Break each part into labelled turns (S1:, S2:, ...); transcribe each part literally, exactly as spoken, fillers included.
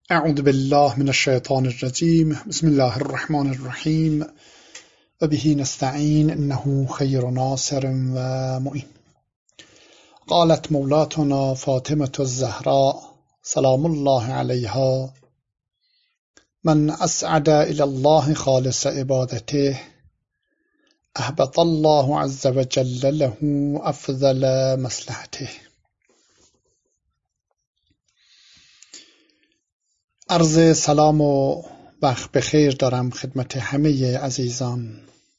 S1: اعوذ بالله من الشیطان الرجیم بسم الله الرحمن الرحیم و به نستعین انه خیر ناصر و معین. قالت مولاتنا فاطمة الزهراء سلام الله علیها: من اسعد الى الله خالص عبادته احبط الله عز وجل له افضل مصلحته. عرض سلام و وقت بخیر دارم خدمت همه عزیزان.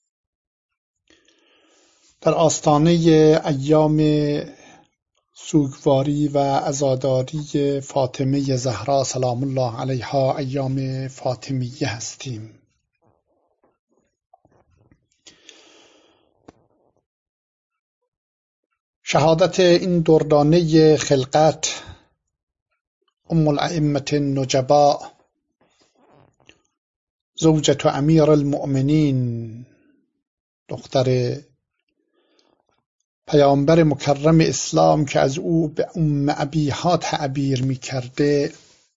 S1: در آستانه ایام سوگواری و عزاداری فاطمه زهرا سلام الله علیها، ایام فاطمیه هستیم. شهادت این دردانه خلقت، ام الائمة النجباء، زوجة امیر المؤمنین، دختر پیامبر مکرم اسلام که از او به ام ابیها تعبیر می کرده،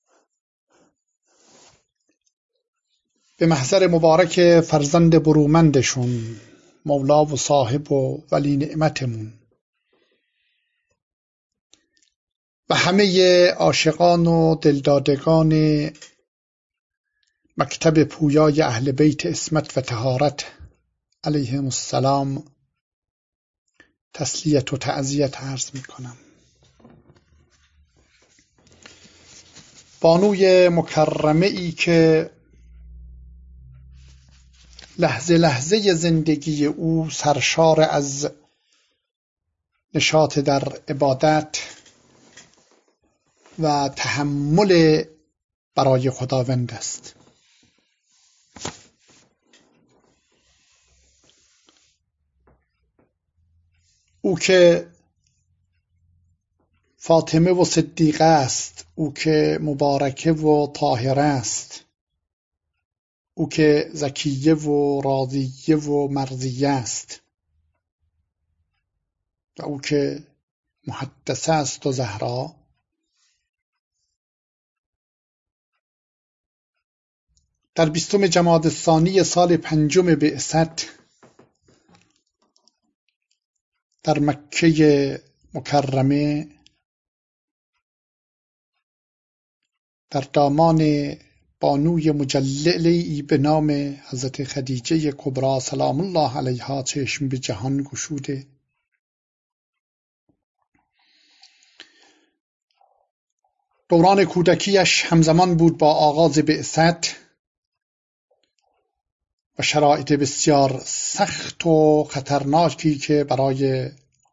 S1: به محضر مبارک فرزند برومندشون، مولا و صاحب و ولی نعمتمون و همه عاشقان و دلدادگان مکتب پویای اهل بیت عصمت و طهارت علیهم السلام تسلیت و تعزیت عرض می کنم. بانوی مکرمه ای که لحظه لحظه زندگی او سرشار از نشاط در عبادت و تحمل برای خداوند است. او که فاطمه و صدیقه است، او که مبارکه و طاهره است، او که زکیه و راضیه و مرضیه است و او که محدثه است و زهرا، در بیستم جمادی الثانی سال پنجم بعثت در مکه مکرمه در دامان بانوی مجللی به نام حضرت خدیجه کبری سلام الله علیها چشم به جهان گشوده. دوران کودکیش همزمان بود با آغاز بعثت و شرایط بسیار سخت و خطرناکی که برای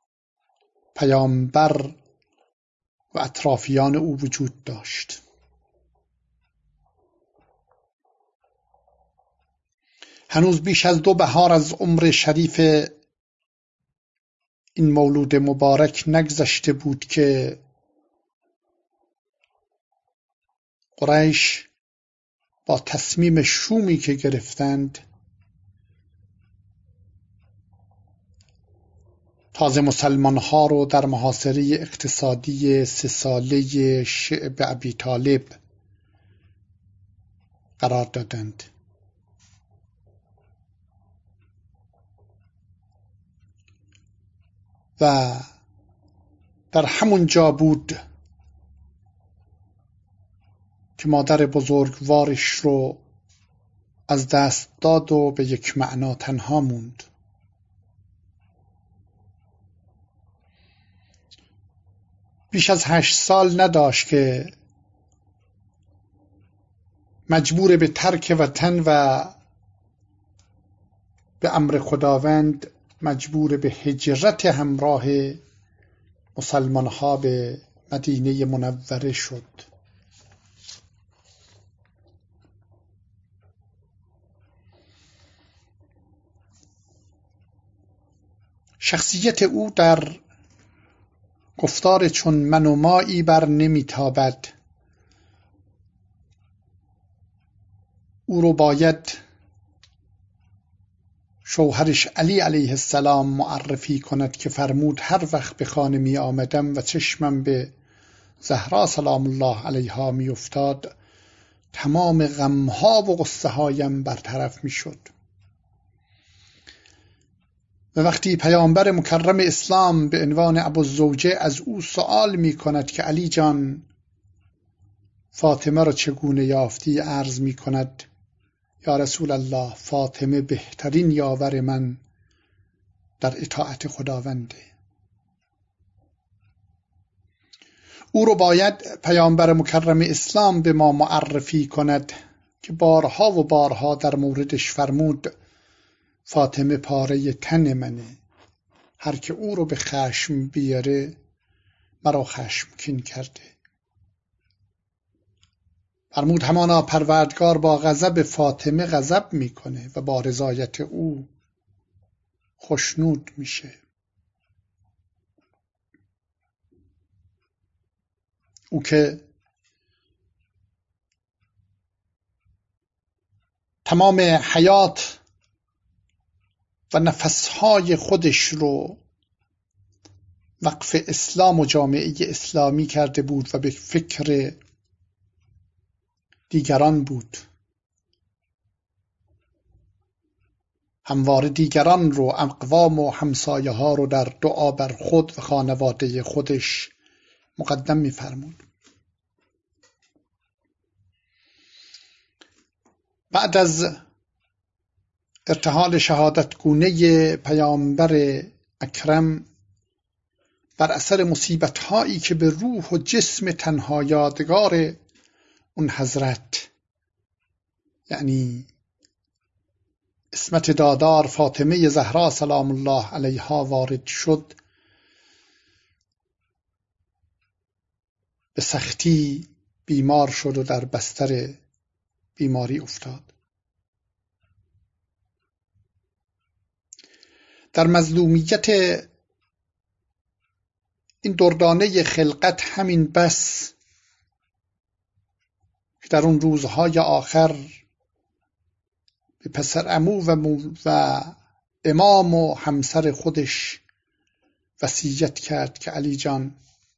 S1: پیامبر و اطرافیان او وجود داشت. هنوز بیش از دو بهار از عمر شریف این مولود مبارک نگذشته بود که قریش با تصمیم شومی که گرفتند تازه مسلمان ها رو در محاصره اقتصادی سه ساله شعب ابی طالب قرار دادند و در همون جا بود که مادر بزرگوارش رو از دست داد و به یک معنا تنها موند. بیش از هشت سال نداشت که مجبور به ترک وطن و به امر خداوند مجبور به هجرت همراه مسلمان ها به مدینه منوره شد. شخصیت او در گفتار چون من و مایی بر نمیتابد. او رو باید شوهرش علی علیه السلام معرفی کند که فرمود هر وقت به خانه می آمدم و چشمم به زهرا سلام الله علیها می افتاد تمام غمها و غصه هایم برطرف می شد. و وقتی پیامبر مکرم اسلام به عنوان ابوالزوجه از او سؤال می کند که علی جان فاطمه را چگونه یافتی، عرض می کند یا رسول الله فاطمه بهترین یاور من در اطاعت خداونده. او رو باید پیامبر مکرم اسلام به ما معرفی کند که بارها و بارها در موردش فرمود فاطمه پاره تن منه، هر که او رو به خشم بیاره مرا خشمگین کرده. فرمود همانا پروردگار با غضب فاطمه غضب میکنه و با رضایت او خوشنود میشه. او که تمام حیات و نفسهای خودش رو وقف اسلام و جامعه اسلامی کرده بود و به فکر دیگران بود، همواره دیگران رو، اقوام و همسایه ها رو در دعا بر خود و خانواده خودش مقدم می‌فرمود. بعد از ارتحال شهادت گونه پیامبر اکرم بر اثر مصیبت هایی که به روح و جسم تنها یادگار اون حضرت یعنی عصمت دادار فاطمه زهرا سلام الله علیها وارد شد، به سختی بیمار شد و در بستر بیماری افتاد. در مظلومیت این دردانه خلقت همین بس که در اون روزهای آخر به پسر عمو و, و امام و همسر خودش وصیت کرد که علی جان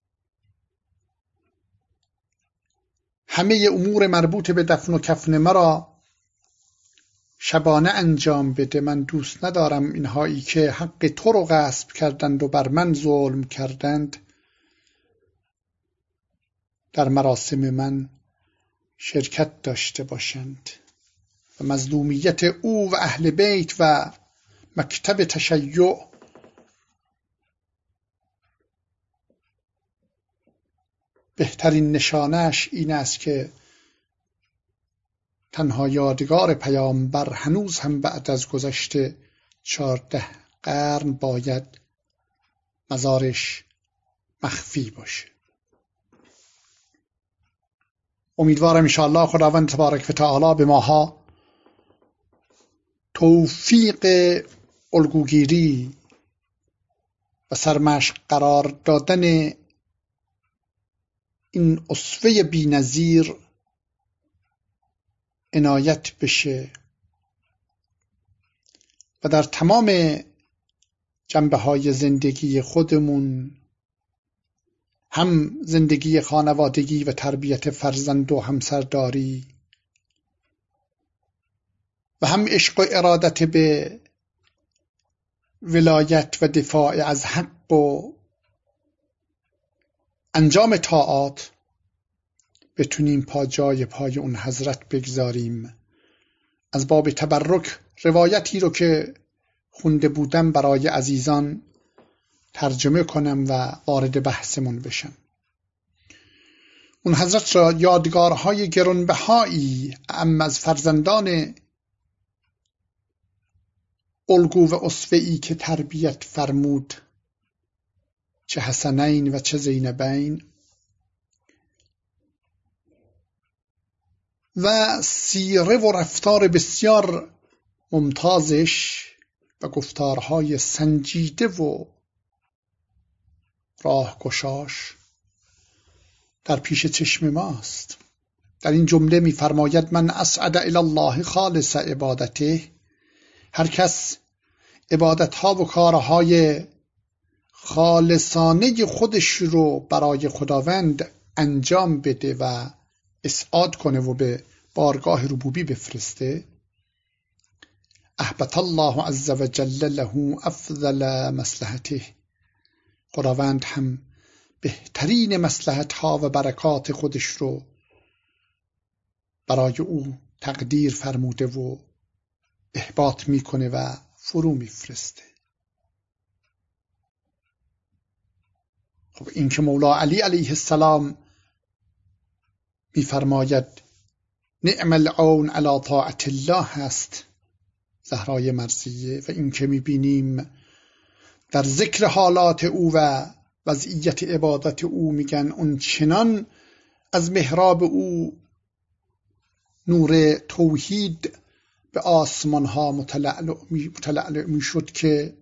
S1: همه امور مربوط به دفن و کفن مرا شبانه انجام بده، من دوست ندارم اینهایی که حق تو رو غصب کردند و بر من ظلم کردند در مراسم من شرکت داشته باشند. و مظلومیت او و اهل بیت و مکتب تشیع بهترین نشانش این است که تنها یادگار پیامبر هنوز هم بعد از گذشت چهارده قرن باید مزارش مخفی باشه. امیدوارم انشاءالله خداوند تبارک و تعالی به ماها توفیق الگوگیری و سرمشق قرار دادن این اسوه بی‌نظیر عنایت بشه و در تمام جنبه های زندگی خودمون، هم زندگی خانوادگی و تربیت فرزند و همسرداری و هم عشق و ارادت به ولایت و دفاع از حق و انجام طاعات بتونیم پا جای پای اون حضرت بگذاریم. از باب تبرک روایتی رو که خونده بودم برای عزیزان ترجمه کنم و وارد بحثمون بشم. اون حضرت را یادگارهای گرانبهایی اعم از فرزندان الگو و اسوه‌ای که تربیت فرمود، چه حسنین و چه زینبین، و سیره و رفتار بسیار ممتازش و گفتارهای سنجیده و راهگشاش در پیش چشم ماست. در این جمله می‌فرماید من اسعد الی الله خالص عبادته، هر کس عبادت‌ها و کارهای خالصانه خودش رو برای خداوند انجام بده و اسعاد کنه و به بارگاه ربوبی بفرسته، احبط الله عز و جل له افضل مصلحته، خداوند هم بهترین مصلحت ها و برکات خودش رو برای او تقدیر فرموده و احباط میکنه و فرو میفرسته. خب این که مولا علی علیه السلام میفرماید نعم العون علی طاعت الله هست، زهرای مرضیه، و این که میبینیم در ذکر حالات او و وضعیت عبادت او میگن اون چنان از محراب او نور توحید به آسمان ها متلألع میشد که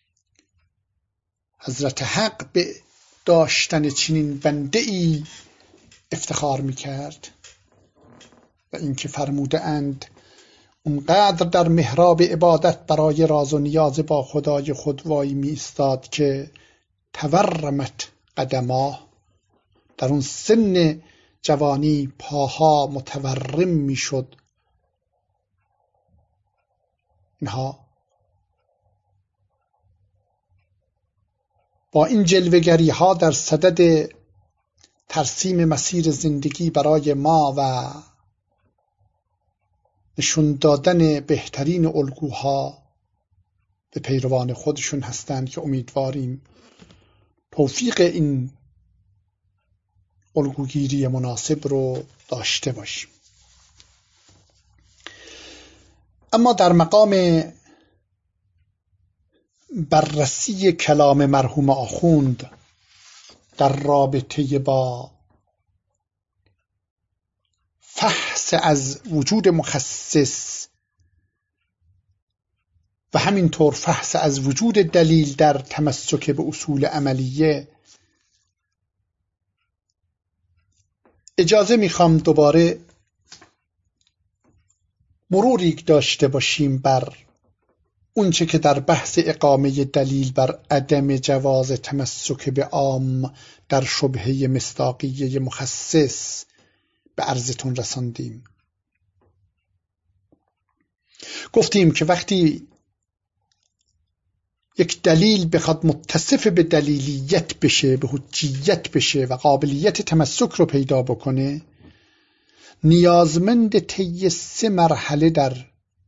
S1: حضرت حق به داشتن چنین بنده ای افتخار میکرد. و اینکه فرموده اند اونقدر در محراب عبادت برای راز و نیاز با خدای خود وای می ایستاد که تورمت قدما، در اون سن جوانی پاها متورم می شد. اینها با این جلوه‌گری ها در صدد ترسیم مسیر زندگی برای ما و نشون دادن بهترین الگوها به پیروان خودشون هستند که امیدواریم توفیق این الگوگیری مناسب رو داشته باشیم. اما در مقام بررسی کلام مرحوم آخوند در رابطه با فحص از وجود مخصص و همینطور فحص از وجود دلیل در تمسک به اصول عملیه، اجازه میخوام دوباره مروری داشته باشیم بر اونچه که در بحث اقامه دلیل بر عدم جواز تمسک به عام در شبهه مصداقیه مخصص به عرضتون رساندیم. گفتیم که وقتی یک دلیل بخواد متصف به دلیلیت بشه، به حجیت بشه و قابلیت تمسک رو پیدا بکنه، نیازمند طی سه مرحله در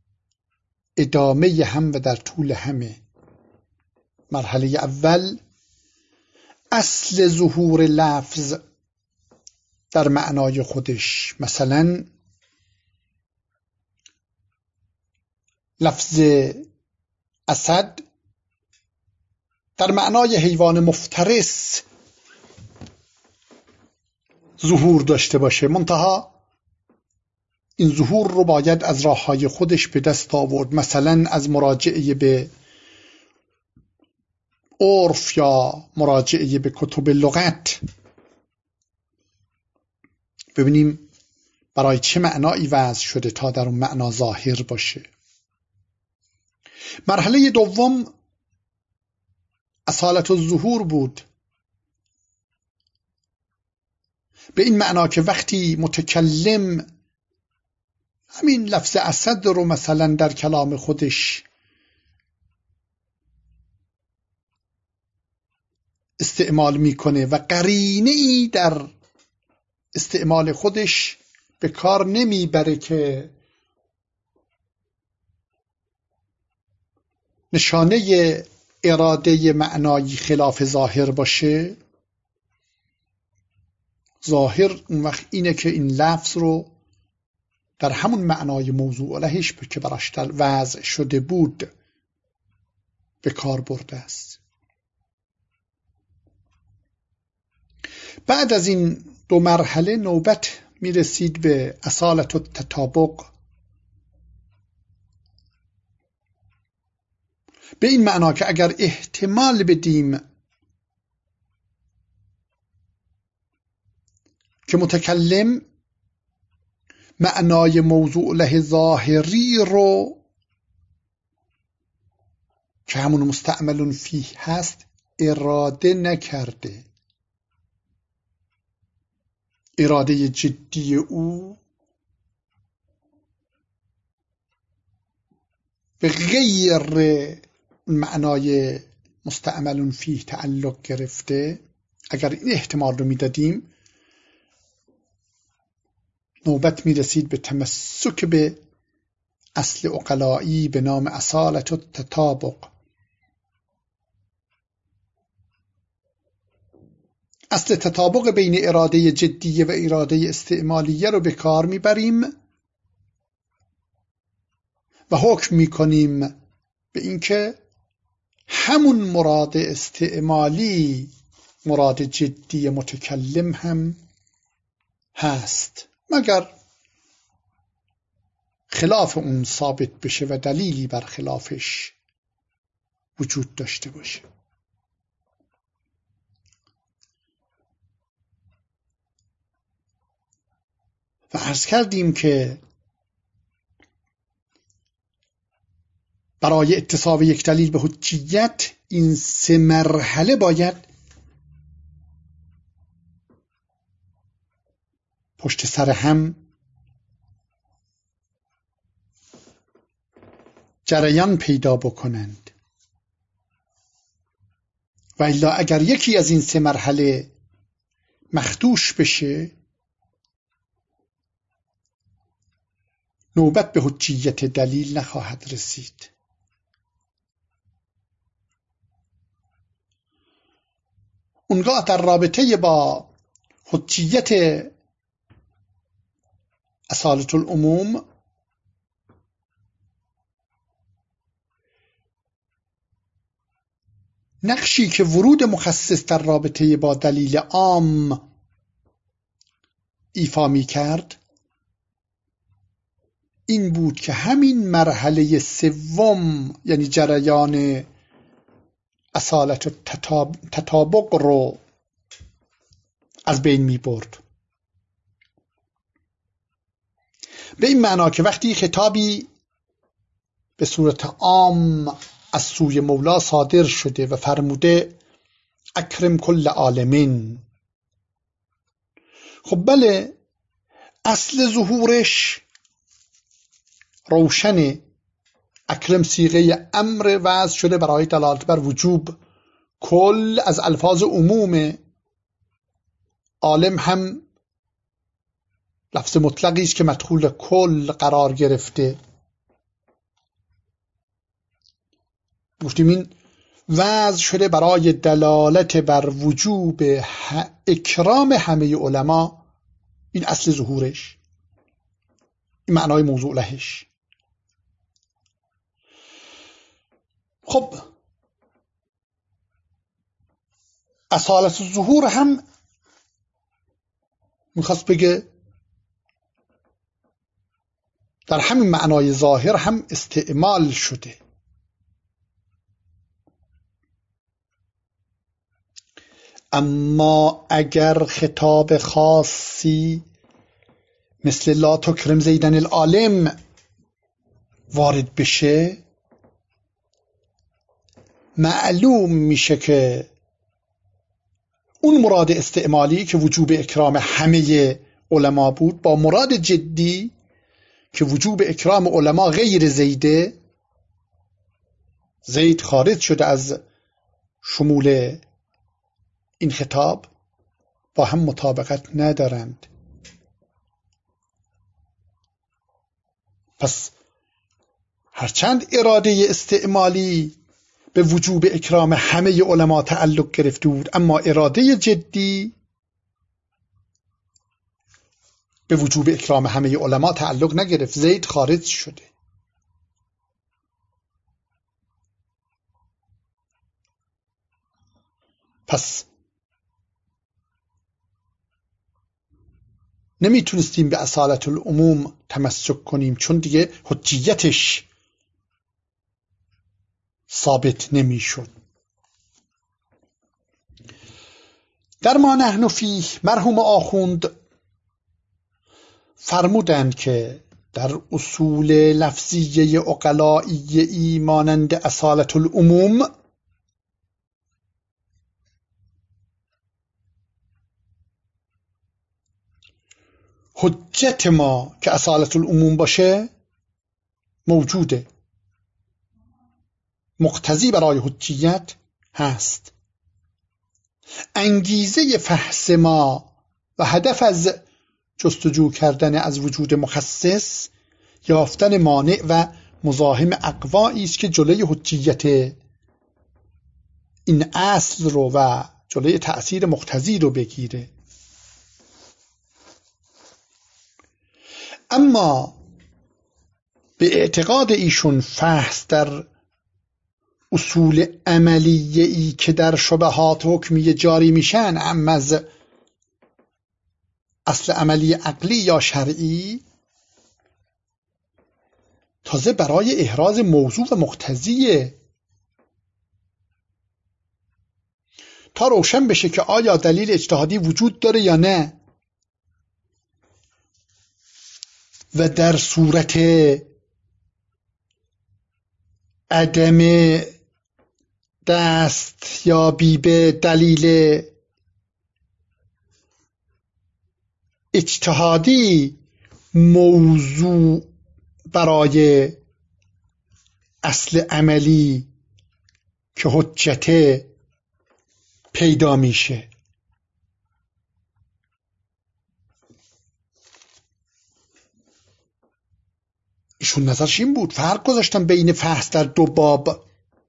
S1: ادامه هم و در طول همه. مرحله اول اصل ظهور لفظ در معنای خودش، مثلا لفظ اسد در معنای حیوان مفترس ظهور داشته باشه، منتها این ظهور رو باید از راههای خودش به دست آورد، مثلا از مراجعه به عرف یا مراجعه به کتب لغت، ببینیم برای چه معنایی وضع شده تا در اون معنا ظاهر باشه. مرحله دوم اصالت الظهور بود، به این معنا که وقتی متکلم همین لفظ اسد رو مثلا در کلام خودش استعمال میکنه و قرینه ای در استعمال خودش به کار نمیبره که نشانه اراده معنایی خلاف ظاهر باشه، ظاهر اون وقت اینه که این لفظ رو در همون معنای موضوع لهش که براش وضع شده بود به کار برده است. بعد از این دو مرحله نوبت می رسید به اصالت التطابق، به این معنا که اگر احتمال بدیم که متکلم معنای موضوع له ظاهری رو که همون مستعمل فیه هست اراده نکرده، اراده جدی او به غیر معنای مستعمل فیه تعلق گرفته، اگر این احتمال رو میدادیم نوبت میرسید به تمسک به اصل عقلایی به نام اصالت التطابق. اصل تطابق بین اراده جدیه و اراده استعمالیه رو به کار میبریم و حکم میکنیم به اینکه همون مراد استعمالی مراد جدی متکلم هم هست، مگر خلاف اون ثابت بشه و دلیلی بر خلافش وجود داشته باشه. و عرض کردیم که برای اتصاب یک دلیل به حجیت این سه مرحله باید پشت سر هم جریان پیدا بکنند و الا اگر یکی از این سه مرحله مخدوش بشه نوبت به حجیت دلیل نخواهد رسید. اونگاه در رابطه با حجیت اصالت العموم نقشی که ورود مخصص در رابطه با دلیل عام ایفا می کرد این بود که همین مرحله سوم یعنی جریان اصالت و تطابق رو از بین می برد، به این معنا که وقتی خطابی به صورت عام از سوی مولا صادر شده و فرموده اکرم کل عالمین، خب بله اصل ظهورش روشنه، اکرم صیغه امر وضع شده برای دلالت بر وجوب، کل از الفاظ عموم، عالم هم لفظ مطلقی است که مدخول کل قرار گرفته. گفتیم این وضع شده برای دلالت بر وجوب اکرام همه علما، این اصل ظهورش، این معنای موضوع لهش. خب اصالت الظهور هم میخواست بگه در همین معنای ظاهر هم استعمال شده. اما اگر خطاب خاصی مثل لا تکرم زیدن العالم وارد بشه معلوم میشه که اون مراد استعمالی که وجوب اکرام همه علما بود با مراد جدی که وجوب اکرام علما غیر زیده، زید خارج شده از شمول این خطاب، با هم مطابقت ندارند. پس هرچند اراده استعمالی به وجوب اکرام همه علما تعلق گرفته بود، اما اراده جدی به وجوب اکرام همه علما تعلق نگرفت، زید خارج شده. پس نمیتونستیم به اصالت العموم تمسک کنیم چون دیگه حجیتش ثابت نمیشد. در ما نحن فیه مرحوم آخوند فرمودند که در اصول لفظیه عقلائیه مانند اصالت العموم حجت ما که اصالت العموم باشه موجوده، مقتضی برای حجیت هست. انگیزه فحص ما و هدف از جستجو کردن از وجود مخصص یافتن مانع و مزاحم اقوایی است که جلوی حجیت این اصل رو و جلوی تأثیر مقتضی رو بگیره. اما به اعتقاد ایشون فحص در اصول عملیه‌ای که در شبهات حکمیه جاری میشن اما از اصل عملی عقلی یا شرعی تازه برای احراز موضوع و مقتضیه تا روشن بشه که آیا دلیل اجتهادی وجود داره یا نه، و در صورت عدم دست یا بی به دلیل اجتهادی موضوع برای اصل عملی که حجت پیدا میشه. ایشون نظرش این بود، فرق گذاشتن بین فحص در دو باب.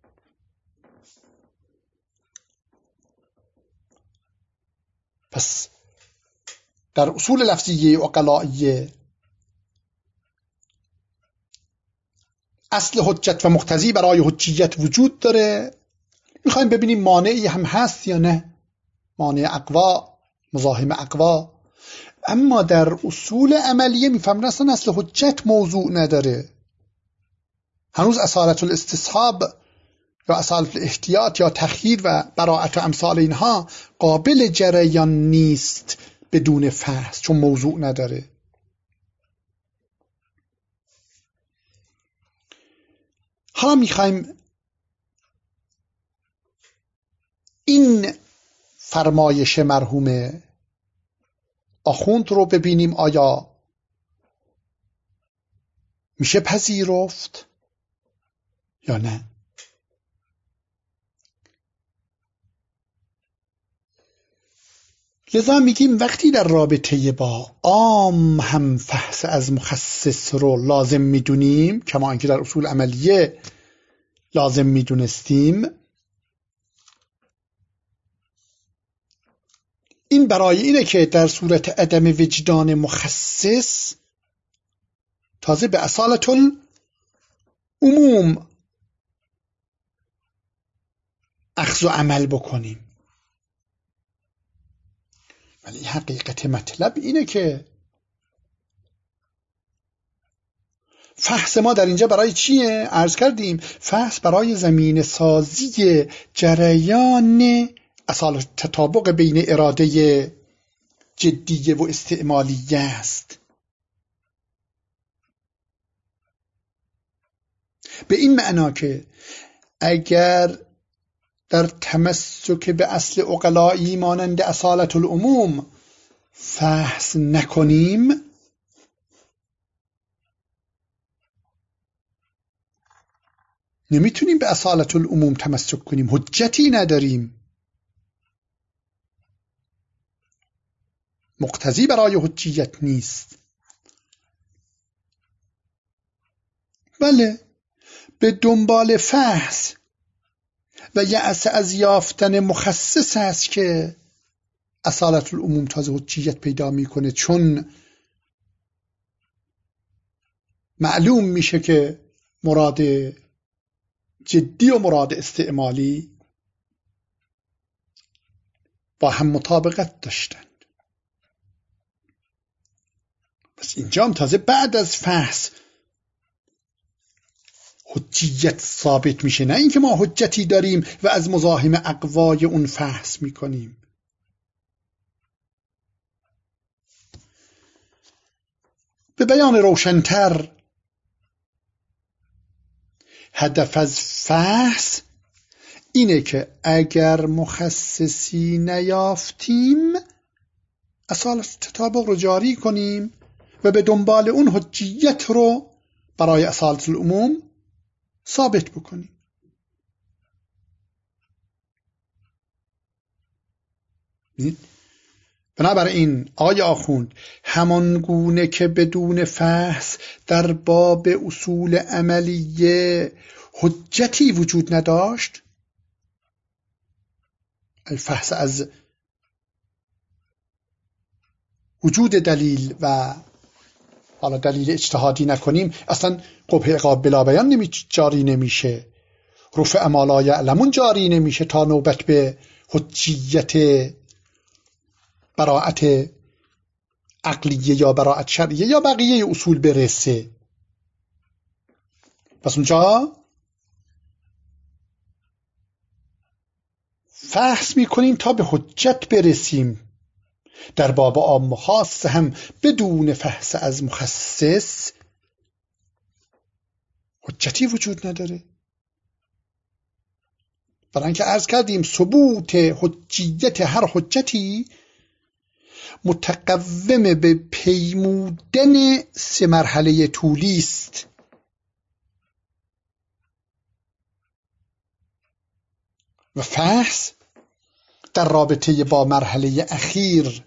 S1: پس در اصول لفظیه عقلائیه اصل حجت و مقتضی برای حجیت وجود داره، میخوایم ببینیم مانعی هم هست یا نه، مانع اقوا، مزاحم اقوا. اما در اصول عملیه میفهمن اصلا اصل حجت موضوع نداره، هنوز اصالت الاستصحاب یا اصالت الاحتیاط یا تخییر و براءت و امثال اینها قابل جریان نیست بدون فحص، چون موضوع نداره. حالا میخوایم این فرمایش مرحوم آخوند رو ببینیم آیا میشه پذیرفت یا نه. لذا میگیم وقتی در رابطه با عام هم فحص از مخصص رو لازم میدونیم، کما اینکه در اصول عملیه لازم میدونستیم، این برای اینه که در صورت عدم وجدان مخصص تازه به اصالت العموم اخذ و عمل بکنیم. ولی حقیقت مطلب اینه که فحص ما در اینجا برای چیه؟ عرض کردیم فحص برای زمینه سازی جریان اصالت تطابق بین اراده جدیه و استعمالیه است. به این معنا که اگر در تمسک به اصل عقلایی مانند اصالت العموم فحص نکنیم، نمیتونیم به اصالت العموم تمسک کنیم، حجتی نداریم، مقتضی برای حجیت نیست. بله، به دنبال فحص و یأس از یافتن مخصص است که اصالت العموم تازه حجیت پیدا میکنه، چون معلوم میشه که مراد جدی و مراد استعمالی با هم مطابقت داشتند. پس اینجا هم تازه بعد از فحص حجیت ثابت میشه، نه اینکه ما حجتی داریم و از مزاحم اقوای اون فحص میکنیم. به بیان روشنتر، هدف از فحص اینه که اگر مخصصی نیافتیم اصالت تطابق رو جاری کنیم و به دنبال اون حجیت رو برای اصالت العموم ثابت بکنیم. بنابراین آقای آخوند همان گونه که بدون فحص در باب اصول عملیه حجتی وجود نداشت، الفحص از وجود دلیل و حالا دلیل اجتهادی نکنیم اصلا قبح عقاب بلا بیان نمی جاری نمیشه، رفع ما لا یعلمون جاری نمیشه تا نوبت به حجیت براءت عقلیه یا براءت شرعیه یا بقیه اصول برسه. پس اونجا فحص میکنیم تا به حجت برسیم. در باب عام و خاص هم بدون فحص از مخصص حجتی وجود نداره. برای اینکه عرض کردیم ثبوت حجیت هر حجتی متقوم به پیمودن سه مرحله طولی است. و فحص در رابطه با مرحله اخیر،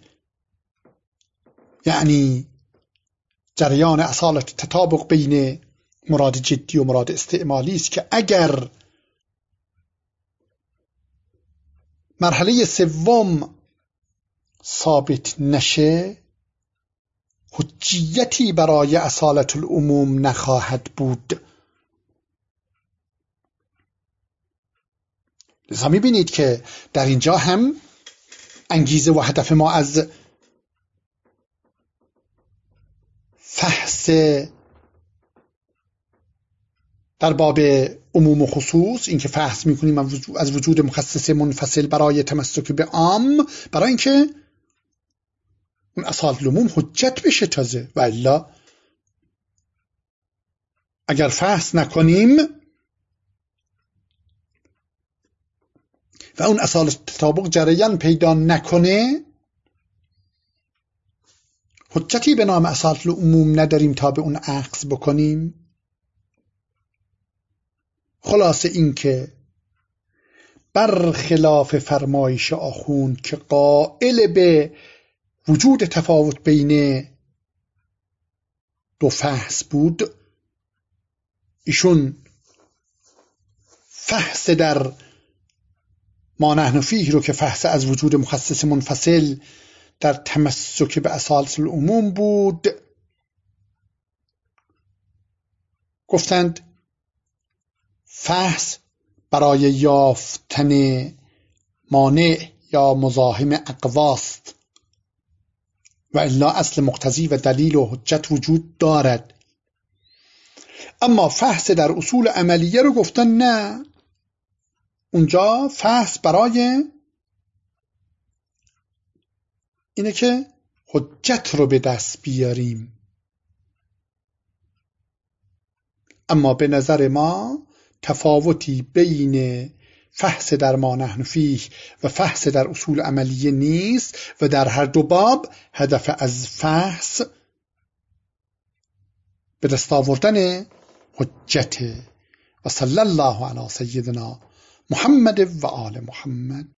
S1: یعنی جریان اصالت تطابق بین مراد جدی و مراد استعمالی است که اگر مرحله سوم ثابت نشه حجیتی برای اصالت العموم نخواهد بود. لذا می‌بینید که در اینجا هم انگیزه و هدف ما از فحص در باب عموم و خصوص، اینکه فحص میکنیم از وجود مخصص منفصل برای تمسک به عام، برای اینکه اون اصالت العموم حجت بشه تازه. و الا اگر فحص نکنیم و اون اصالت تطابق جریان پیدا نکنه حجتی به نام اصالت العموم نداریم تا به اون اخذ بکنیم. خلاصه این که برخلاف فرمایش آخوند که قائل به وجود تفاوت بین دو فحص بود، ایشون فحص در ما نحن فیه رو که فحص از وجود مخصص منفصل در تمسک به اصالت العموم بود، گفتند فحص برای یافتن مانع یا مزاحم اقواست و الا اصل مقتضی و دلیل و حجت وجود دارد. اما فحص در اصول عملیه رو گفتن نه، اونجا فحص برای اینه که حجت رو به دست بیاریم. اما به نظر ما تفاوتی بین فحص در ما نحن فیه و فحص در اصول عملیه نیست و در هر دو باب هدف از فحص به دست آوردن حجت. و صلی الله علی سیدنا محمد و آل محمد.